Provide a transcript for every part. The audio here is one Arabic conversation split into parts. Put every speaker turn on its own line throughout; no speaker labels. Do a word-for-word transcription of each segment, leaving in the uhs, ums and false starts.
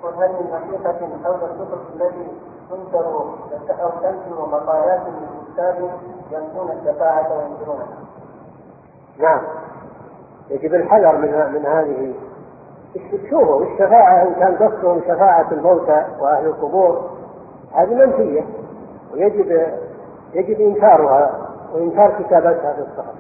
وهل من حقيقة حول الكتب الذي تنكر أو تنكر مقالات للكتاب ينفون الشفاعة وينكرونها؟
نعم، يجب الحذر من من هذه. شوفوا الشفاعة إن كان قصدهم شفاعة الموتى وأهل القبور هذه منفية، ويجب يجب إنكارها وإنكار كتابتها في الصحف.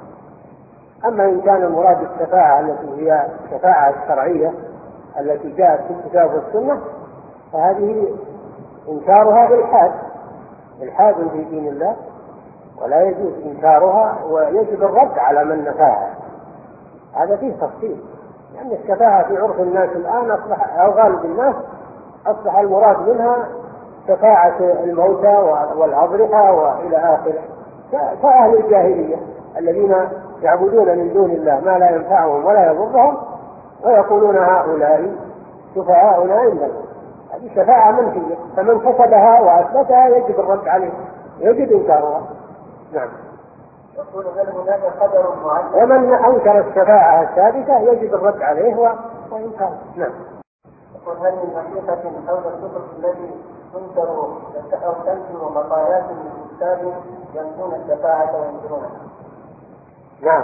أما إن كان المراد الشفاعة التي هي الشفاعة الشرعية التي جاءت في الكتاب والسنة فهذه إنكارها بالحاد، الحاد في دين الله، ولا يجوز إنكارها، ويجب الرد على من نفاها. هذا فيه تفصيل، لأن يعني الشفاعة في عرف الناس الآن أصبح أو غالب الناس أصبح المراد منها شفاعة الموتى والأضرحة وإلى آخره، كأهل الجاهلية الذين يعبدون من دون الله ما لا ينفعهم ولا يضرهم ويقولون هؤلاء شفعاؤنا عند الله. هذه شفاعة منفية، فمن كسبها وأثبتها يجب الرد عليه، يجب إنكارها. نعم.
يقول هل هناك قدر معين؟
ومن أنكر الشفاعة الثابتة يجب الرد عليه وإنكاره. نعم.
يقول هل من حقيقة حول الكتب الذي تنكر أو تنكر مقالات للكتاب ينفون الشفاعة وينكرونها؟
نعم،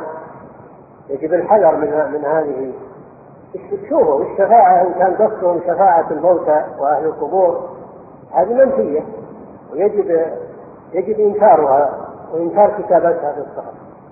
يجب الحذر من من هذه. شوفوا الشفاعة إن كان قصدهم شفاعة الموتى وأهل القبور هذه منفية، ويجب يجب إنكارها وإنكار كتابتها في الصحف.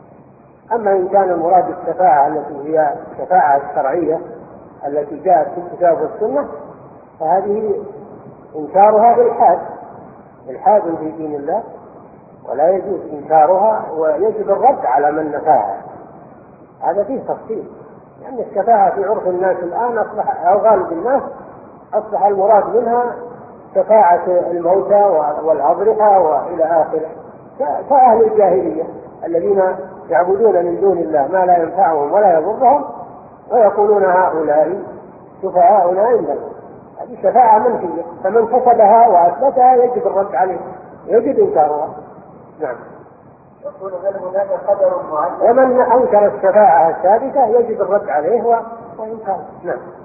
أما إن كان المراد الشفاعة التي هي الشفاعة الشرعية التي جاءت في الكتاب والسنة فهذه إنكارها بالحاد، الحاد في دين الله، ولا يجوز إنكارها، ويجب الرد على من نفاها. هذا فيه تفصيل، لأن يعني الشفاعة في عرف الناس الآن أصبح أو غالب الناس أصبح المراد منها شفاعة الموتى والأضرحة وإلى آخره، كأهل الجاهلية الذين يعبدون من دون الله ما لا ينفعهم ولا يضرهم ويقولون هؤلاء شفعاؤنا عند الله. هذه شفاعة منفية، فمن كسبها وأثبتها يجب الرد عليه، يجب إنكارها. نعم.
يقول هل هناك قدر معين؟
ومن أنكر الشفاعة الثابتة يجب الرد عليه وإنكاره. نعم.